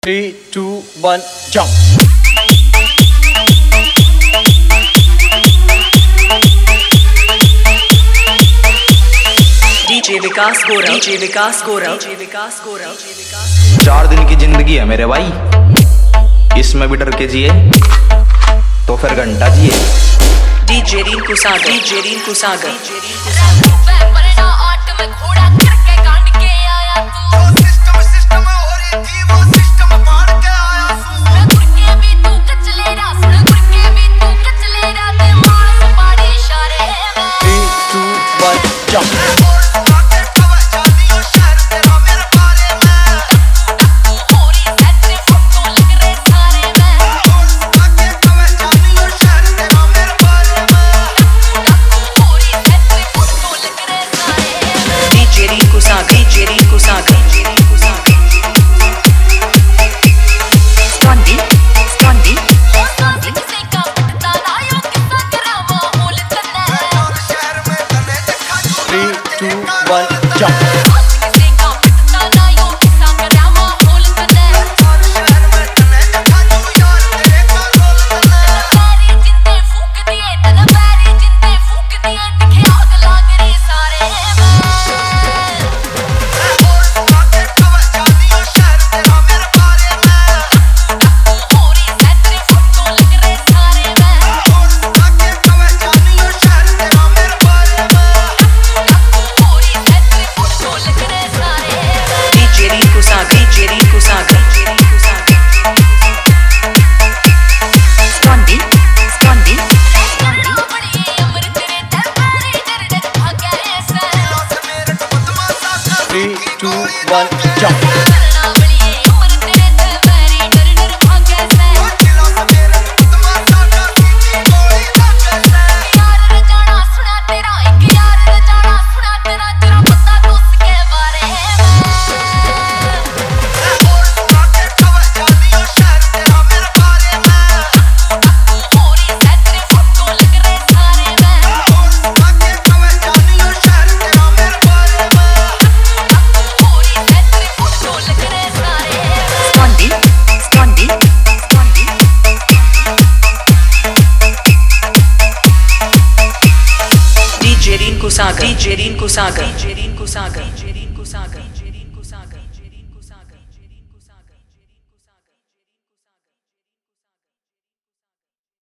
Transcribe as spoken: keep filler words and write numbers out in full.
Three, two, one, jump. DJ Vikas Gora, DJ Vikas Gora, DJ Vikas गोरा। चार दिन की जिंदगी है मेरे भाई, इसमें भी डर के जिए तो फिर घंटा जिए। DJ Rinku Sagar, DJ Rinku Sagar. Three, two, one, jump. DJ Rinku Sagar, DJ Rinku Sagar, DJ Rinku सागर।